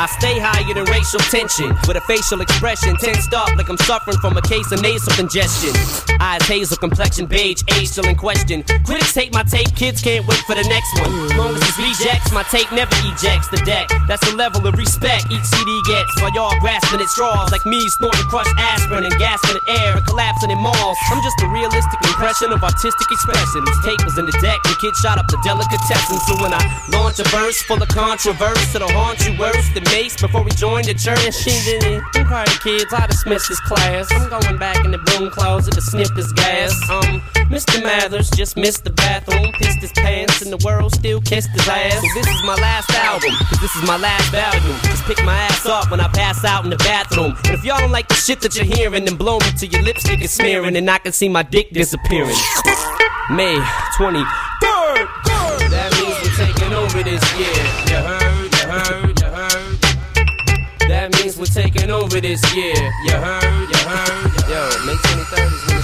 I stay higher than racial tension, with a facial expression tensed up like I'm suffering from a case of nasal congestion. Eyes hazel, complexion beige, age still in question. Critics hate my tape, kids can't wait for the next one. Long as it's rejects, my tape never ejects the deck. That's the level of respect each CD gets, while y'all grasping at straws like me snorting crushed aspirin and gasping at air and collapsing in malls. I'm just a realistic impression of artistic expression. This tape was in the deck and kids shot up the delicatessen. So when I launch a verse full of controversy, it'll haunt you worse than Mace before we joined the church. I'm party kids, I dismiss this class. I'm going back in the broom closet to sniff this gas. Mr. Mathers just missed the bathroom, pissed his pants, and the world still kissed his ass. So this is my last album, cause this is my last value. Just pick my ass up when I pass out in the bathroom. And if y'all don't like the shit that you're hearing, then blow me till your lipstick is smearing and I can see my dick disappearing. May 23rd. That means we're taking over this year. You heard, you heard, you heard. That means we're taking over this year. You heard, you heard. Yo, May 23rd is when